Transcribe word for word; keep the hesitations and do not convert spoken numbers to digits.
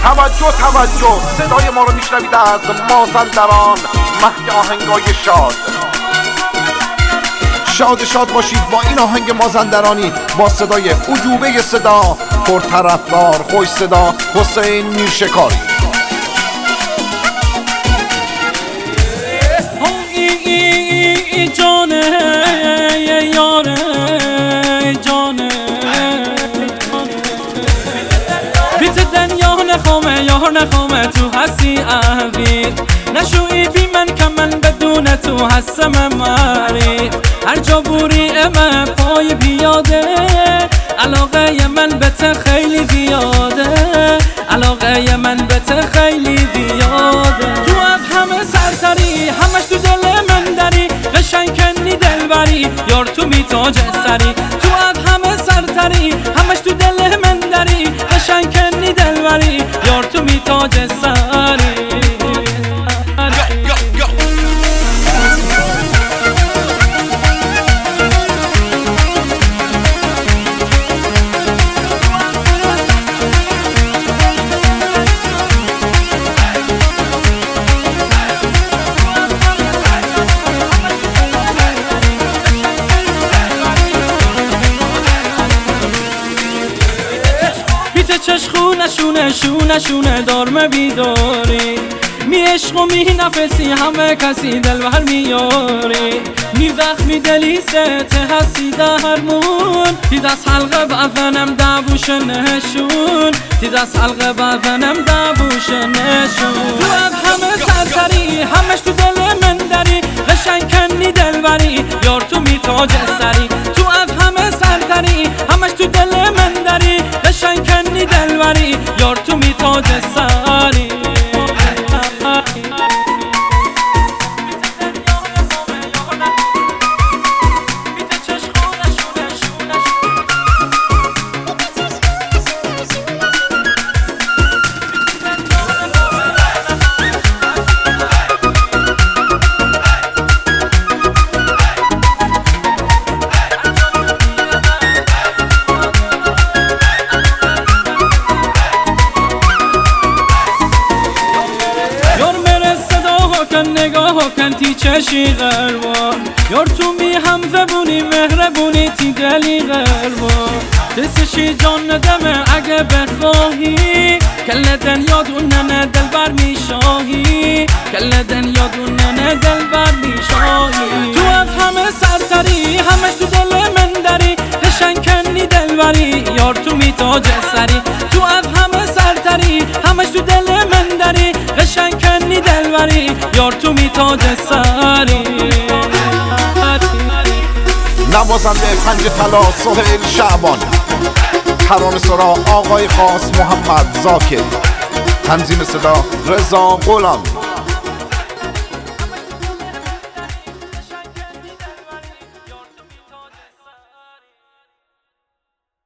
توجه توجه، صدای ما رو میشنوید از مازندران، مهد آهنگای شاد. شاد شاد باشید با این آهنگ مازندرانی، با صدای عجوبه صدا، پرطرفدار، خوش صدا، حسین میرشکاری. جانه یاره جانه بیت دنیا نخوامه یار نخوامه، تو هستی اوید نشوی بی من که من بدون تو هستم مری. هر جا بوری امه پای پیاده، علاقه من به ته خیلی زیاده، علاقه من به ته خیلی زیاده. تو از همه سرتری، همش تو دل من داری، قشنگ کنی دل بری، یار تو میتاج سری. تو از همه سرتری، همش تو دل من داری، قشنگ کنی دل بری، یار تو میتاج سری. چشخونه شونه شونه شونه دارم بیداری، می عشق و می نفسی همه کسی دل بر میاری. می زخمی دلی ست هستی درمون، تید از حلقه بزنم دبوش نشون، تید از حلقه بزنم دبوش نشون. تو از همه سرتری، همش تو دل من داری، قشنگ کنی دل بری، یار تو میتاج سری. تو از همه سرتری، همش تو دل من داری، قشنگ کنی دل بری، یار تو میتاج سری. نگاه کن تی چشی غربان، یار تو می هم زبونی مهربونی تی دلی غربان. دستشی جان ندمه اگه بخواهی، کل دنیا دوننه دل بر می شاهی، کل دنیا دوننه دل بر می شاهی. تو از همه سرتری، همش تو دل من داری، قشنگ کنی دل بری، یار تو می تاج سری. تو از همه سرتری، همش تو دل من داری، قشنگ کنی دل بری، یار تو میتاج سری. نوازنده پنج طلا سهیل شعبان، ترانه سرا آقای خاص محمد زاکر، تنظیم صدا رضا غلام.